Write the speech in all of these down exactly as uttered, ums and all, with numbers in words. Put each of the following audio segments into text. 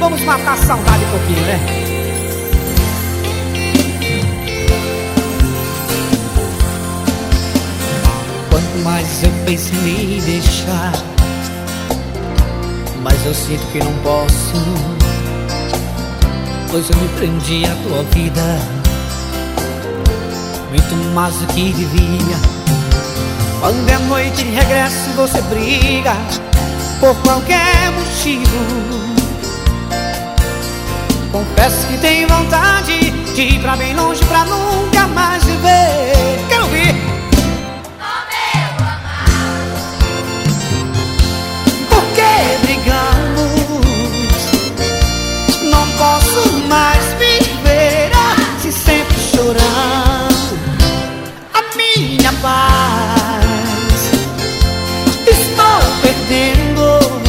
Vamos matar a saudade um pouquinho, né? Quanto mais eu penso em me deixar, mas eu sinto que não posso, pois eu me prendi à tua vida muito mais do que devia. Quando é noite de regresso você briga por qualquer motivo. Confesso que tenho vontade de ir pra bem longe pra nunca mais viver. Quero ouvir. Oh, meu amado, Por que brigamos? Não posso mais viver assim, sempre chorando a minha paz. Estou perdendo.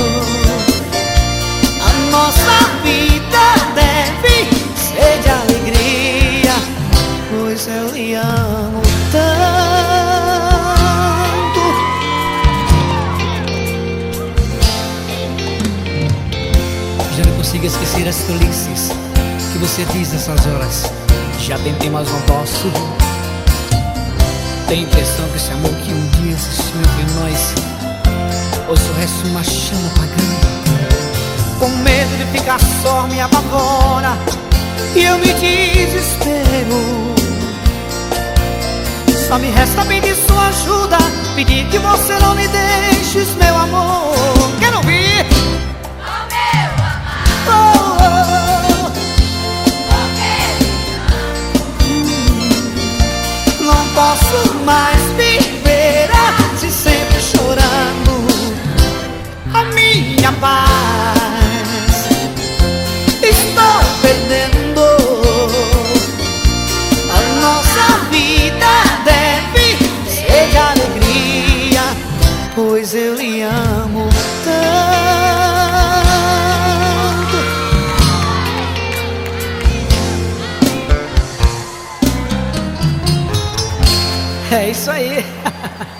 A nossa vida deve ser de alegria, pois eu lhe amo tanto. Já não consigo esquecer as tolices que você diz nessas horas. Já tentei, mas não posso. Tenho a impressão que esse amor que um dia existiu entre nós hoje só resta uma chama apagando. Com medo de ficar só me apavora e eu me desespero. Só me resta pedir sua ajuda, pedir que você não me deixes, meu amor. Quero ouvir. oh, meu amado, Oh, oh, porque oh. Não posso mais viver assim, sempre chorando a minha paz. Estou perdendo. A nossa vida deve ser de alegria, pois eu lhe amo tanto. É isso aí.